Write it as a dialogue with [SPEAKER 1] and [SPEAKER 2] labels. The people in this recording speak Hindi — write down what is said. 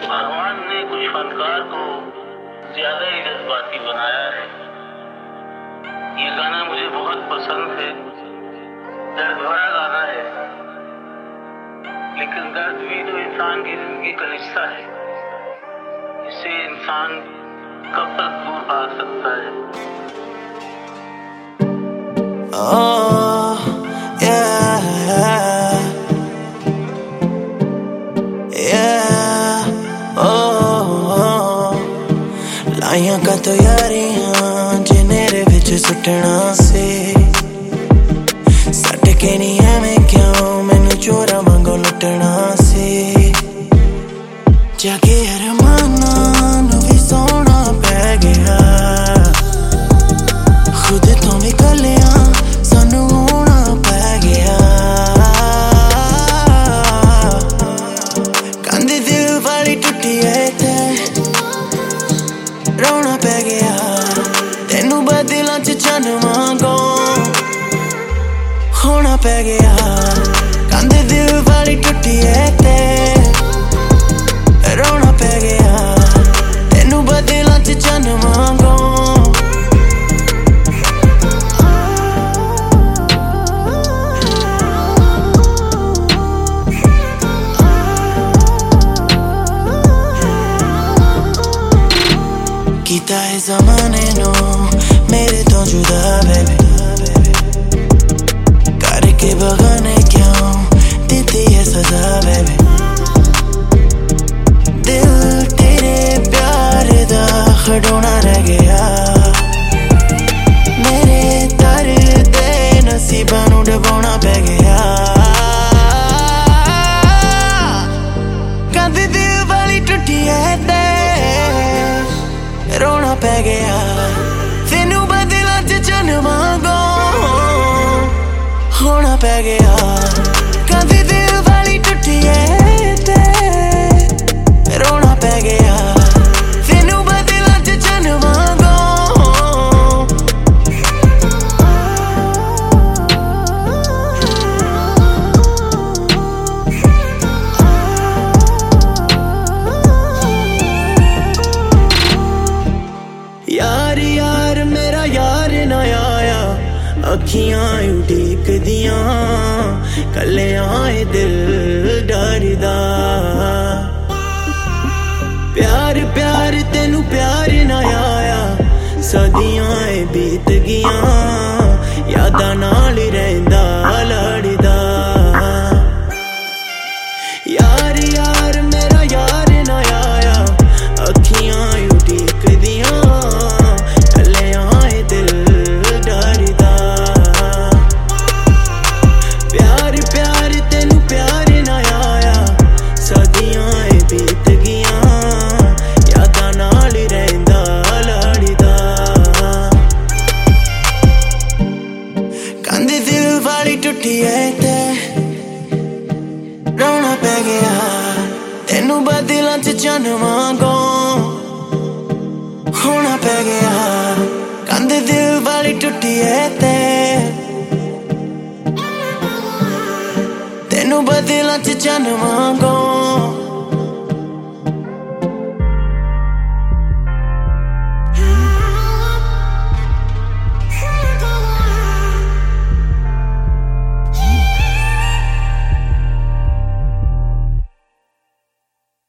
[SPEAKER 1] भगवान ने कुछ फनकार को ज्यादा ही जज्बाती बनाया है। ये गाना मुझे बहुत पसंद है। दर्द भरा गाना है, लेकिन दर्द भी तो इंसान की जिंदगी का हिस्सा है। इससे इंसान कब तक दूर भाग सकता है।
[SPEAKER 2] लाइयां का तो यारियां जिनेरे विच सुटना से सट के नहीं एवें क्यों मैनू चोरा वांगू लुटना से जाके अरमाना नू भी सोना पै गया खुद तो भी कलिया सानू होना पै गया कंध दिल वाली टुटी है ते रोना पै गया तेनू बदलां च चन वांगू होना पै गया कंध दिल वाली टुटी है ते रोना पै गया तेनू बदलां च चन वांगू कीता है ज़माने नो मेरे तो जुदा बेबी करके बगाने क्यों देती है सजा बेबी दिल तेरे प्यार दा खड़ोना रह गया मेरे दर्द दे नसीबां नू डबाउणा पै गया कंध दिल वाली टुटी है ते रोना पै गया तेनू बदलां च चन वांगू होना पै गया कंध दिल वाली टुटी है ते रोना पै गया तेनू बदलां च चन वांगू यार यार मेरा यार ना आया अखियां उड़ीक दियां कले आए दिल डरदा प्यार प्यार तेनू प्यार ना आया सदियां बीत गियां यादां नाल रहिंदा लड़दा यार यार मेरा यार ना आया अखियां उड़ीक दियां कले आए दिल डरदा प्यार प्यार तेनू प्यार ना आया सदियां बीत गियां यादां नाल रहिंदा लड़दा कंध दिल वाली टुटी है ते रोना पै गया तेनू बदलां च चन वांगू होना पै गया कंध दिल वाली टुटी है ते तेनू बदलां च चन वांगू